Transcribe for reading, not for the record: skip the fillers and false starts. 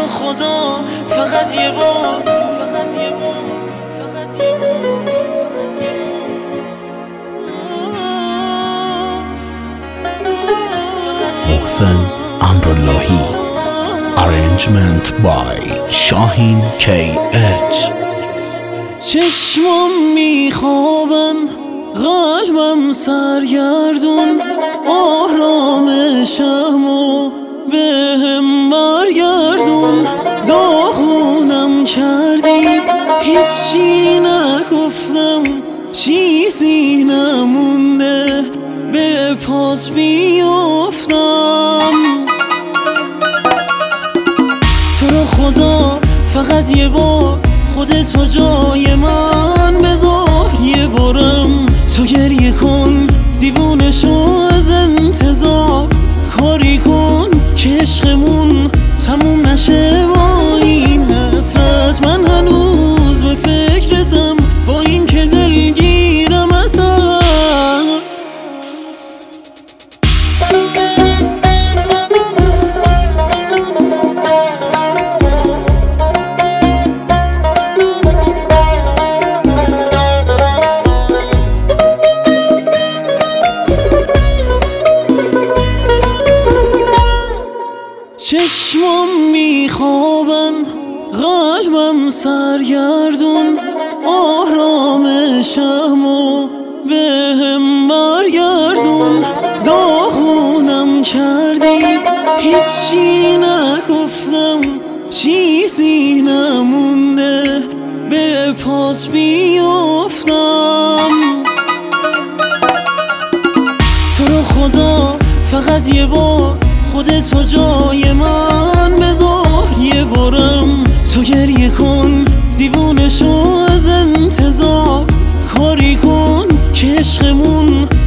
خدا فقط یه بار، فقط یه بار، فقط یه بار. محسن امراللهی. Arrangement by شاهین KH. چشمم میخوابن، قلبم سرگردون، آرامشمو بهم برگردون. داغونم کردی، هیچی نگفتم، چیزی نمونده به پات بیافتم. تو رو خدا فقط یه بار خودتو جای من بذار، یه بارم تو گریه کن، دیوونه شو از انتظار. کاری کن که عشقمون تموم نشه با این حسرت. من هنوز به فکرتم، با این که دلگیرم ازت. چشمم میخوابن، قلبم سرگردون، آرامشمو بهم برگردون. داغونم کردی، هیچی نگفتم، چیزی نمونده به پات بیافتم. تو رو خدا فقط یه بار خودتو جای من بذار، یه بارم تو گریه کن، دیوونه شو از انتظار. کاری کن که عشقمون